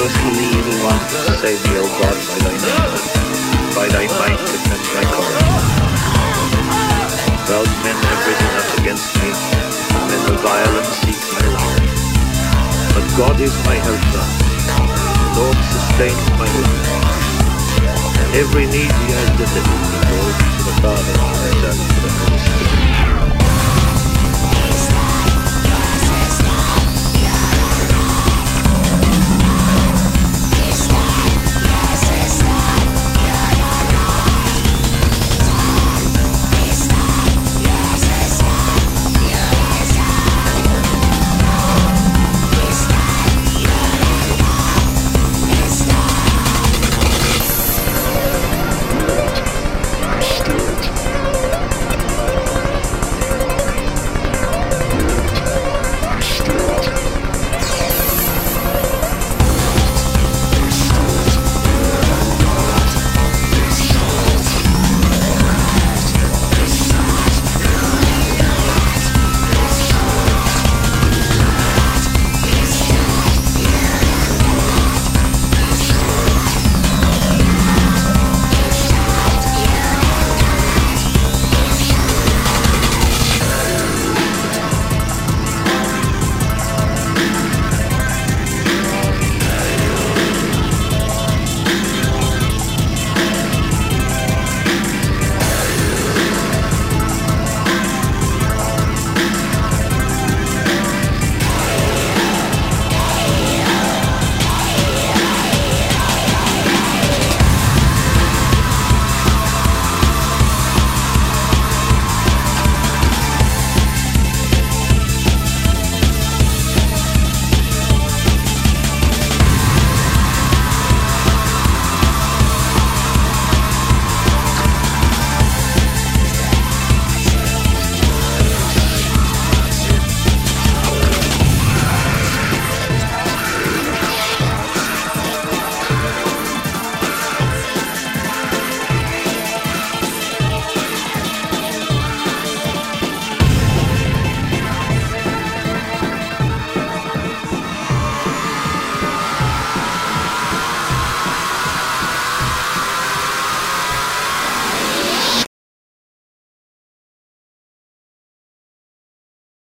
us from the evil one. Save me, O God, by thy name, by thy might defend thy cause. Proud men have risen up against me, men of violence seek my life. But God is my helper, the Lord sustains my life. Every need he has delivered, glory to the Father, and the Son, and the Holy Spirit.